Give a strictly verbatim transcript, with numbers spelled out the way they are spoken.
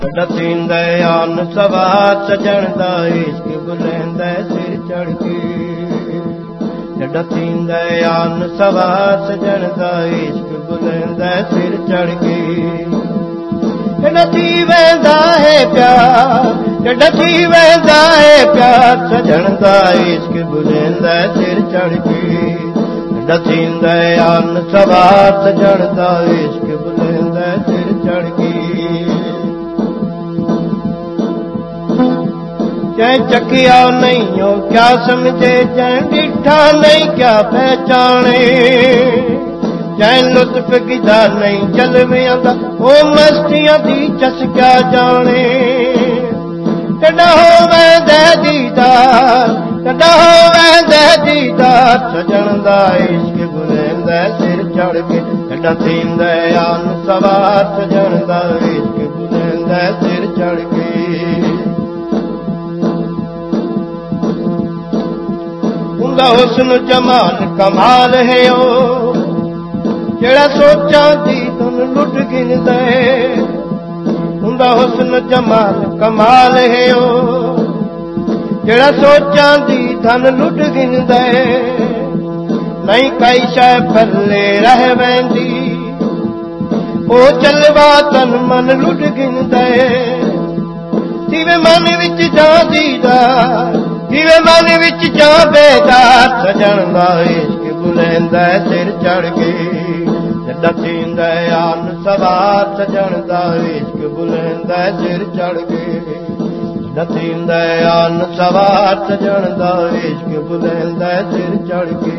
डसींदा आन सवार सजण दा इश्क बुलंदा सिर चढ़ के। डसींदा आन सवार सजण दा इश्क बुलंदा सिर चढ़ के। डसी वेंदा है प्यार डसी वेंदा है प्यार सजण दा इश्क बुलंदा सिर चढ़ के। डसींदा आन सवार सजण दा इश्क बुलंदा सिर चढ़ के। जै चकिया नहीं हो क्या समझे जै डिठा नहीं क्या पहचाने। जै लुत्फ गिदा नहीं जलवियां दा ओ मस्तियां दी चस क्या जाने। कदा होवे दे दीदार कदा होवे दे दीदार सजण दा इश्क बुलंदा सिर चढ़ के। डसींदा आन सवार सजण दा इश्क बुलंदा सिर चढ़ के। उंदा हुस्न जमाल कमाल है ओ जेड़ा सोचा दी धन लुट गिनदा है। उंदा हुस्न जमाल कमाल है ओ जेड़ा सोचा दी धन लुट गिनदा है। नहीं कई शै पल्ले रह वेंदी ओ जलवा तन मन लुट गिनदा है। जिवें मन विच जांदी दा जिवें मन विच जा बेदार सजण दा इश्क बुलंदा सिर चढ़ के। डसींदा आन सवार सजण दा इश्क बुलंदा सिर चढ़ के। डसींदा आन सवार सजण दा इश्क बुलंदा सिर चढ़ के।